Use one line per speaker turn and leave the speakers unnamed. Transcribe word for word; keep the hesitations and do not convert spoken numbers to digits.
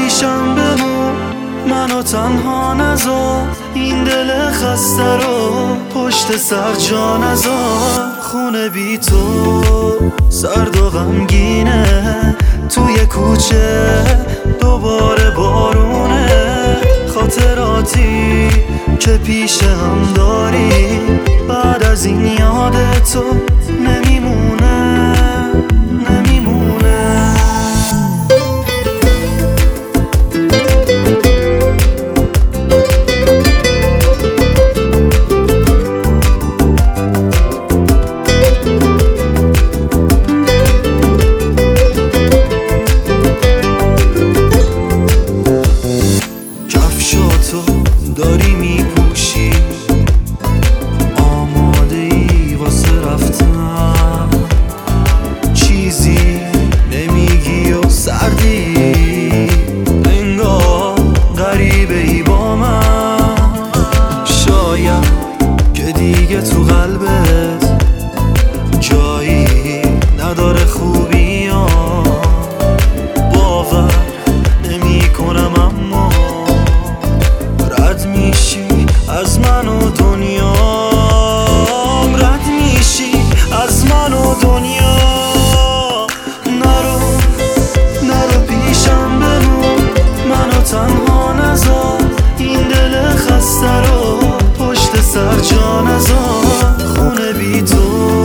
پیشم بمون، منو تنها نذار، این دل خسته رو پشت سر جا نذار. خونه بی تو سرد و غمگینه، توی کوچه دوباره بارونه. خاطراتی که پیش هم داری بعد از این یاد تو نمیمونه نمیمونه. کفشاتو داری میپوشی، آماده ای واسه رفتن، چیزی نمیگی و سردی، انگار غریبه ای با من. شاید که دیگه تو قلبت جایی نداره خوبی ها، باور نمی کنم اما رد میشی از من و دنیام، رد میشی از من و دنیا. نرو نرو پیشم بمون، منو تنها نذار، این دل خسته رو پشت سر جا نذار. خونه بی تو